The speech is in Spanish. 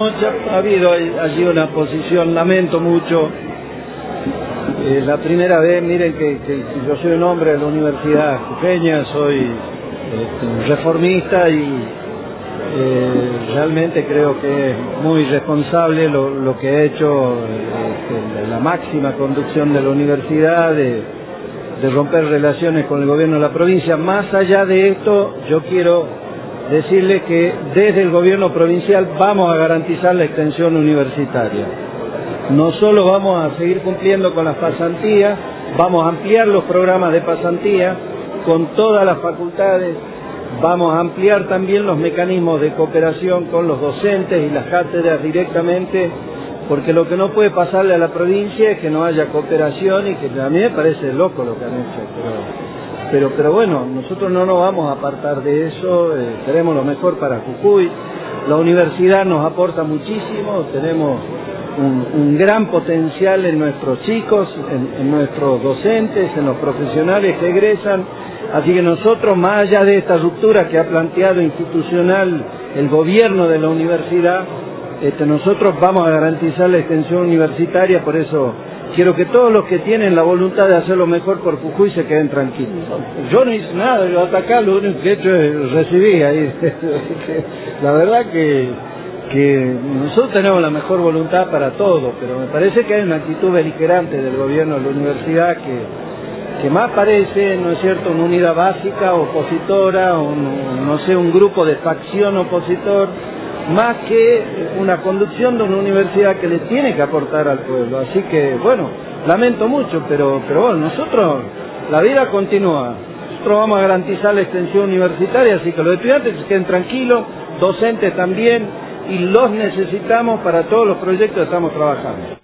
Ha habido allí una posición, lamento mucho. La primera vez, miren que yo soy un hombre de la Universidad Jujeña, soy reformista y realmente creo que es muy responsable lo que ha hecho la máxima conducción de la universidad, de romper relaciones con el gobierno de la provincia. Más allá de esto, yo quiero decirle que desde el gobierno provincial vamos a garantizar la extensión universitaria. No solo vamos a seguir cumpliendo con las pasantías, vamos a ampliar los programas de pasantía con todas las facultades, vamos a ampliar también los mecanismos de cooperación con los docentes y las cátedras directamente, porque lo que no puede pasarle a la provincia es que no haya cooperación, y que a mí me parece loco lo que han hecho, pero bueno, nosotros no nos vamos a apartar de eso, queremos lo mejor para Jujuy. La universidad nos aporta muchísimo, tenemos un gran potencial en nuestros chicos, en nuestros docentes, en los profesionales que egresan, así que nosotros, más allá de esta ruptura que ha planteado institucional el gobierno de la universidad, nosotros vamos a garantizar la extensión universitaria. Por eso quiero que todos los que tienen la voluntad de hacer lo mejor por Jujuy se queden tranquilos. Yo no hice nada, yo hasta acá lo único que he hecho es recibir ahí. La verdad que nosotros tenemos la mejor voluntad para todo, pero me parece que hay una actitud beligerante del gobierno de la universidad que más parece, ¿no es cierto?, una unidad básica opositora, no sé, un grupo de facción opositor, más que una conducción de una universidad que le tiene que aportar al pueblo. Así que, bueno, lamento mucho, pero bueno, nosotros, la vida continúa. Nosotros vamos a garantizar la extensión universitaria, así que los estudiantes se queden tranquilos, docentes también, y los necesitamos para todos los proyectos que estamos trabajando.